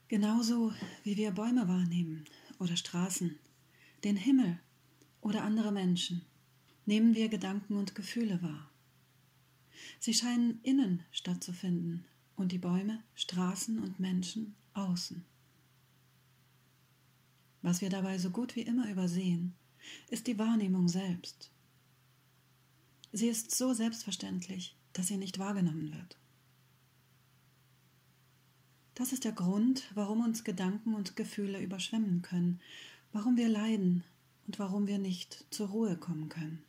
Genauso wie wir Bäume wahrnehmen oder Straßen, den Himmel oder andere Menschen, nehmen wir Gedanken und Gefühle wahr. Sie scheinen innen stattzufinden und die Bäume, Straßen und Menschen außen. Was wir dabei so gut wie immer übersehen, ist die Wahrnehmung selbst. Sie ist so selbstverständlich, dass sie nicht wahrgenommen wird. Das ist der Grund, warum uns Gedanken und Gefühle überschwemmen können, warum wir leiden und warum wir nicht zur Ruhe kommen können.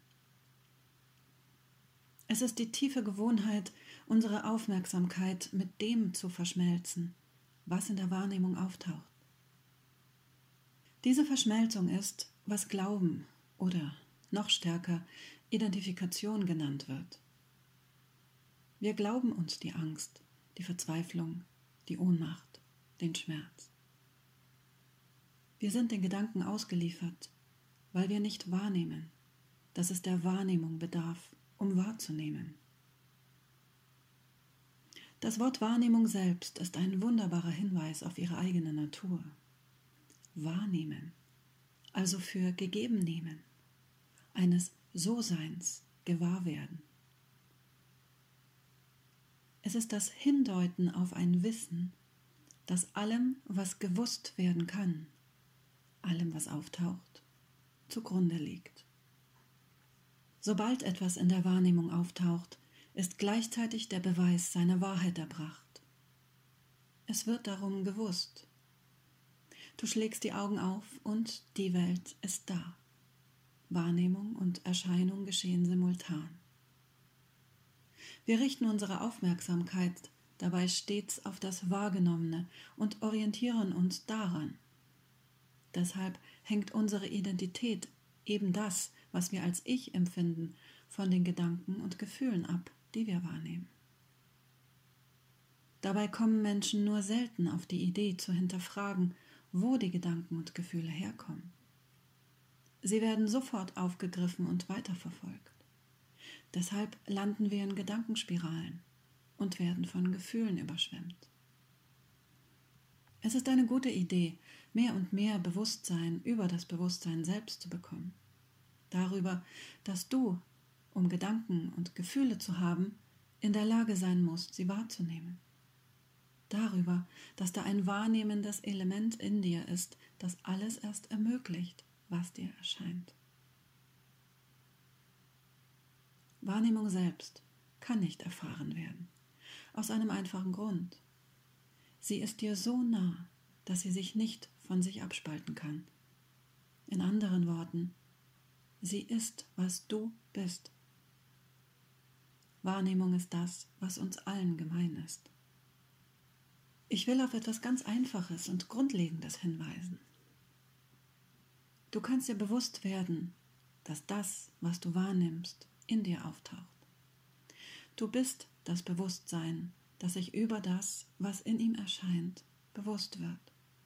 Es ist die tiefe Gewohnheit, unsere Aufmerksamkeit mit dem zu verschmelzen, was in der Wahrnehmung auftaucht. Diese Verschmelzung ist, was Glauben oder noch stärker Identifikation genannt wird. Wir glauben uns die Angst, die Verzweiflung, die Ohnmacht, den Schmerz. Wir sind den Gedanken ausgeliefert, weil wir nicht wahrnehmen, dass es der Wahrnehmung bedarf, um wahrzunehmen. Das Wort Wahrnehmung selbst ist ein wunderbarer Hinweis auf ihre eigene Natur. Wahrnehmen, also für gegeben nehmen, eines So-Seins gewahr werden. Es ist das Hindeuten auf ein Wissen, das allem, was gewusst werden kann, allem, was auftaucht, zugrunde liegt. Sobald etwas in der Wahrnehmung auftaucht, ist gleichzeitig der Beweis seiner Wahrheit erbracht. Es wird darum gewusst. Du schlägst die Augen auf und die Welt ist da. Wahrnehmung und Erscheinung geschehen simultan. Wir richten unsere Aufmerksamkeit dabei stets auf das Wahrgenommene und orientieren uns daran. Deshalb hängt unsere Identität, eben das, was wir als Ich empfinden, von den Gedanken und Gefühlen ab, die wir wahrnehmen. Dabei kommen Menschen nur selten auf die Idee zu hinterfragen, wo die Gedanken und Gefühle herkommen. Sie werden sofort aufgegriffen und weiterverfolgt. Deshalb landen wir in Gedankenspiralen und werden von Gefühlen überschwemmt. Es ist eine gute Idee, mehr und mehr Bewusstsein über das Bewusstsein selbst zu bekommen. Darüber, dass du, um Gedanken und Gefühle zu haben, in der Lage sein musst, sie wahrzunehmen. Darüber, dass da ein wahrnehmendes Element in dir ist, das alles erst ermöglicht, was dir erscheint. Wahrnehmung selbst kann nicht erfahren werden, aus einem einfachen Grund. Sie ist dir so nah, dass sie sich nicht von sich abspalten kann. In anderen Worten, sie ist, was du bist. Wahrnehmung ist das, was uns allen gemein ist. Ich will auf etwas ganz Einfaches und Grundlegendes hinweisen. Du kannst dir bewusst werden, dass das, was du wahrnimmst, in dir auftaucht. Du bist das Bewusstsein, das sich über das, was in ihm erscheint, bewusst wird.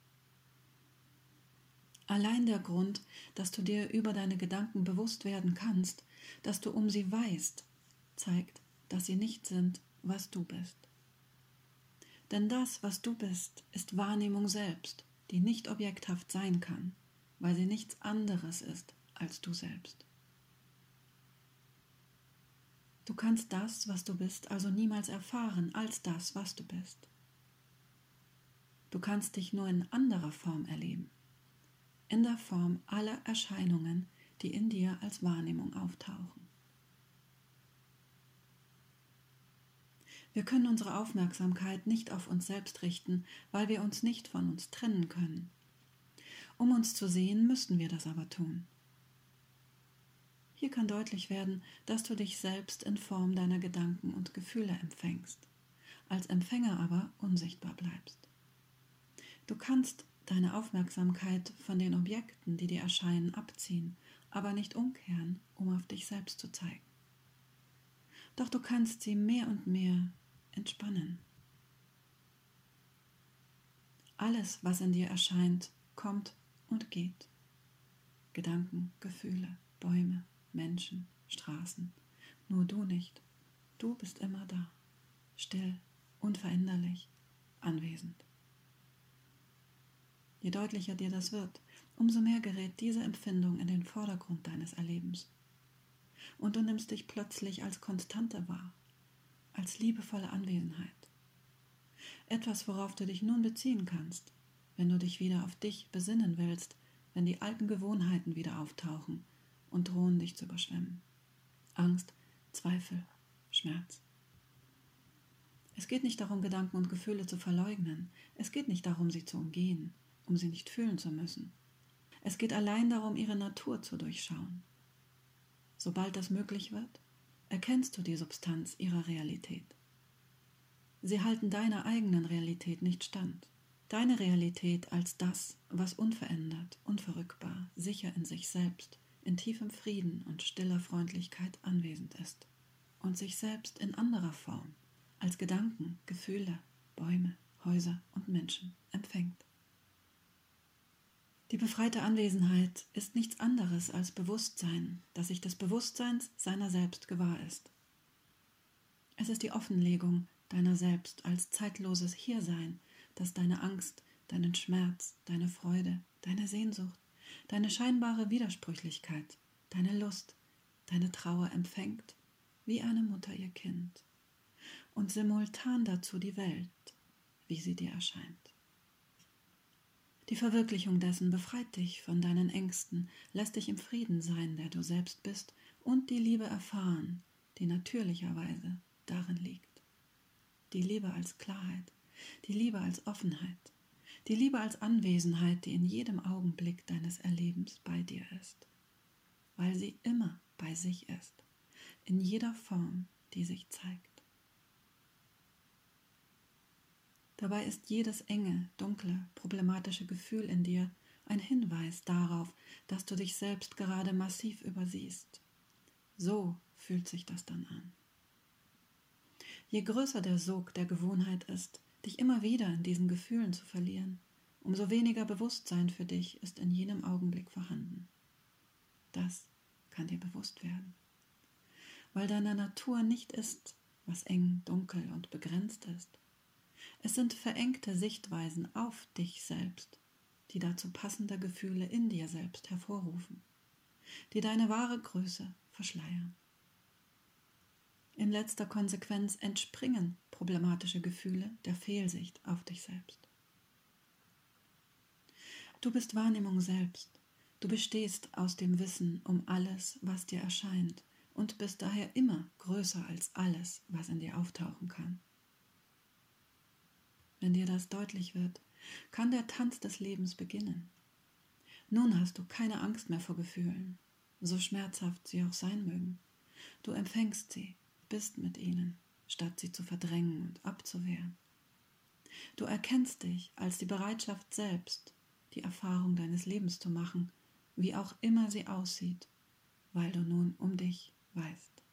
Allein der Grund, dass du dir über deine Gedanken bewusst werden kannst, dass du um sie weißt, zeigt, dass sie nicht sind, was du bist. Denn das, was du bist, ist Wahrnehmung selbst, die nicht objekthaft sein kann, weil sie nichts anderes ist als du selbst. Du kannst das, was du bist, also niemals erfahren als das, was du bist. Du kannst dich nur in anderer Form erleben, in der Form aller Erscheinungen, die in dir als Wahrnehmung auftauchen. Wir können unsere Aufmerksamkeit nicht auf uns selbst richten, weil wir uns nicht von uns trennen können. Um uns zu sehen, müssen wir das aber tun. Hier kann deutlich werden, dass du dich selbst in Form deiner Gedanken und Gefühle empfängst, als Empfänger aber unsichtbar bleibst. Du kannst deine Aufmerksamkeit von den Objekten, die dir erscheinen, abziehen, aber nicht umkehren, um auf dich selbst zu zeigen. Doch du kannst sie mehr und mehr entspannen. Alles, was in dir erscheint, kommt und geht. Gedanken, Gefühle, Bäume, Menschen, Straßen. Nur du nicht. Du bist immer da. Still, unveränderlich, anwesend. Je deutlicher dir das wird, umso mehr gerät diese Empfindung in den Vordergrund deines Erlebens. Und du nimmst dich plötzlich als Konstante wahr, als liebevolle Anwesenheit. Etwas, worauf du dich nun beziehen kannst, wenn du dich wieder auf dich besinnen willst, wenn die alten Gewohnheiten wieder auftauchen und drohen, dich zu überschwemmen. Angst, Zweifel, Schmerz. Es geht nicht darum, Gedanken und Gefühle zu verleugnen. Es geht nicht darum, sie zu umgehen, um sie nicht fühlen zu müssen. Es geht allein darum, ihre Natur zu durchschauen. Sobald das möglich wird, erkennst du die Substanz ihrer Realität. Sie halten deiner eigenen Realität nicht stand. Deine Realität als das, was unverändert, unverrückbar, sicher in sich selbst, in tiefem Frieden und stiller Freundlichkeit anwesend ist und sich selbst in anderer Form, als Gedanken, Gefühle, Bäume, Häuser und Menschen empfängt. Die befreite Anwesenheit ist nichts anderes als Bewusstsein, das sich des Bewusstseins seiner selbst gewahr ist. Es ist die Offenlegung deiner selbst als zeitloses Hiersein, das deine Angst, deinen Schmerz, deine Freude, deine Sehnsucht, deine scheinbare Widersprüchlichkeit, deine Lust, deine Trauer empfängt, wie eine Mutter ihr Kind, und simultan dazu die Welt, wie sie dir erscheint. Die Verwirklichung dessen befreit dich von deinen Ängsten, lässt dich im Frieden sein, der du selbst bist, und die Liebe erfahren, die natürlicherweise darin liegt. Die Liebe als Klarheit, die Liebe als Offenheit, die Liebe als Anwesenheit, die in jedem Augenblick deines Erlebens bei dir ist, weil sie immer bei sich ist, in jeder Form, die sich zeigt. Dabei ist jedes enge, dunkle, problematische Gefühl in dir ein Hinweis darauf, dass du dich selbst gerade massiv übersiehst. So fühlt sich das dann an. Je größer der Sog der Gewohnheit ist, dich immer wieder in diesen Gefühlen zu verlieren, umso weniger Bewusstsein für dich ist in jenem Augenblick vorhanden. Das kann dir bewusst werden, weil deine Natur nicht ist, was eng, dunkel und begrenzt ist. Es sind verengte Sichtweisen auf dich selbst, die dazu passende Gefühle in dir selbst hervorrufen, die deine wahre Größe verschleiern. In letzter Konsequenz entspringen problematische Gefühle der Fehlsicht auf dich selbst. Du bist Wahrnehmung selbst. Du bestehst aus dem Wissen um alles, was dir erscheint, und bist daher immer größer als alles, was in dir auftauchen kann. Wenn dir das deutlich wird, kann der Tanz des Lebens beginnen. Nun hast du keine Angst mehr vor Gefühlen, so schmerzhaft sie auch sein mögen. Du empfängst sie, bist mit ihnen, statt sie zu verdrängen und abzuwehren. Du erkennst dich als die Bereitschaft selbst, die Erfahrung deines Lebens zu machen, wie auch immer sie aussieht, weil du nun um dich weißt.